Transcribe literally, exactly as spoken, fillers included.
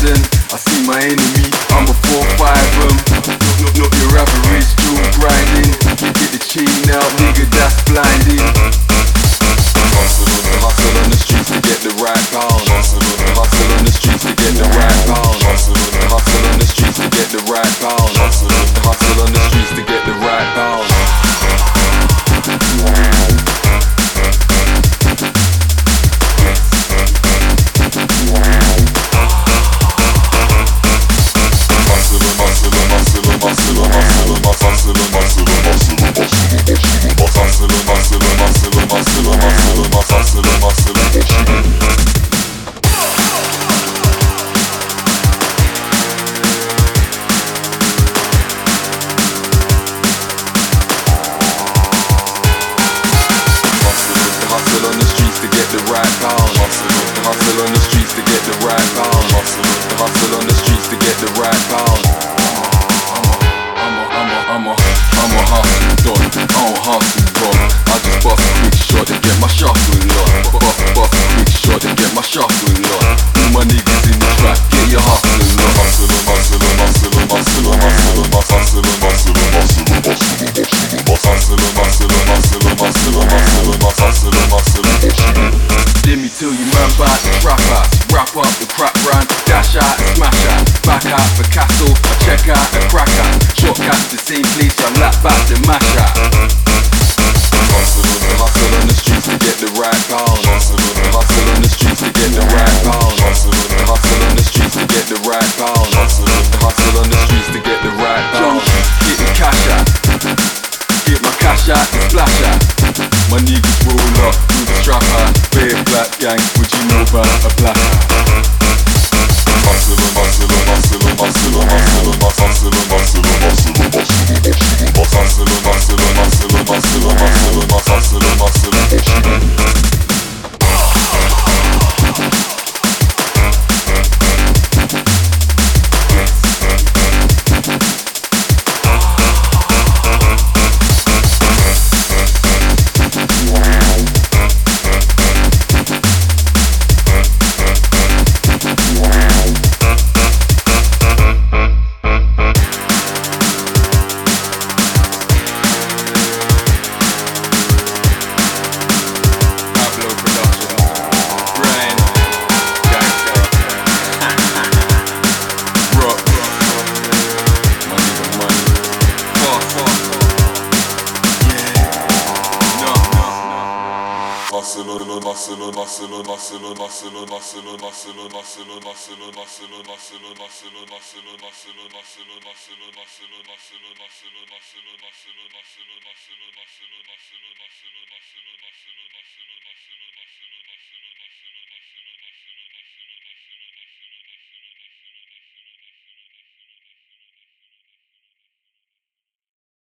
horizon. I see my enemy, I'm a four five em. Not, not your average dual grinding. You get the chain out, nigga, that's blinding. Hustle on the hustle on the streets to get the right pound. Hustle on the hustle on the streets to get the right pound. Hustle on the hustle on the streets to get the right pound. Hustle on the hustle on the streets to get the right pound. Hustle on the streets to get the right pound. Hustle, hustle on the streets to get the right pound. I'm a, I'm a, I'm a, I'm a, I'm a hustle dog. I don't hustle wrong. I just bust a quick shot to get my shuffle on. Bust, bust a quick shot to get my shuffle on. All my niggas in the trap, get your hustle on. Hustle on, hustle on, hustle on, hustle on, hustle on, hustle on, hustle on, hustle on, hustle on, hustle on, hustle on, hustle on, hustle on, hustle on, hustle on, hustle on, hustle on. Let me tell you man about the trap house. Wrap up the crap run, dash out and smash out. Back out for castle, I check out and crack out. Shortcuts the same place, I lap back the mash out. Hustle on the hustle on the streets to get the right pound. Hustle on the hustle on the streets to get the right pound. Hustle on the hustle on the streets to get the right pound. Hustle on the hustle on the streets to get the right pound. Get the cash out, get my cash out and splash out. My niggas roll up through the strap out. Big black gang, what you know about a black out? Hustle on, hustle on, hustle on, hustle on, hustle on, hustle on, hustle on, hustle on, hustle on, hustle on, hustle on, hustle on, hustle on, hustle on, hustle on, hustle on, hustle on.